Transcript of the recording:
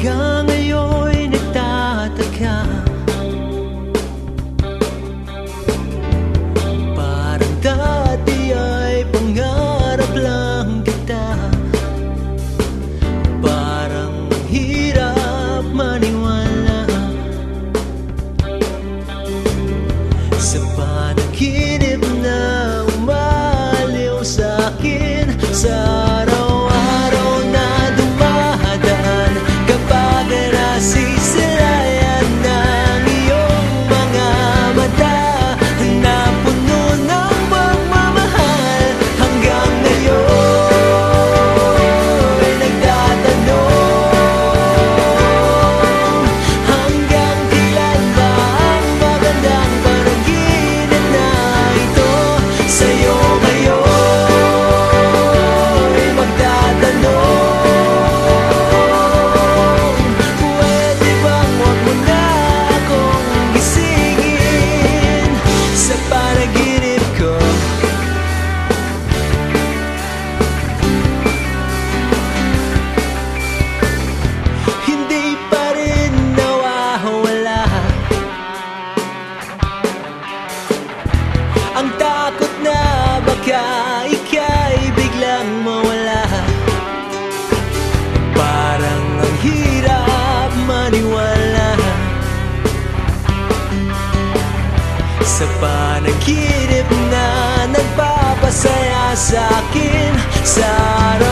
Hanggang ngayon'y nagtataka, parang dati ay pangarap lang kita. Parang hirap maniwala sa panaginip na umaliw sa'kin sa araw-araw na dumadaan. Kapag nasisirayan ng iyong mga mata na puno ng pagmamahal, hanggang ngayon ay nagtatanong, hanggang kailan ba ang magandang panaginip na ito sa'yo ngayon ay magtatanong. Pwede bang huwag mo na akong gisingin sa panaginip ko? Hindi pa rin nawawala ang takot na baka ika'y biglang mawala. Parang ang hirap maniwala sa panaginip na nagpapasaya sa'kin sa araw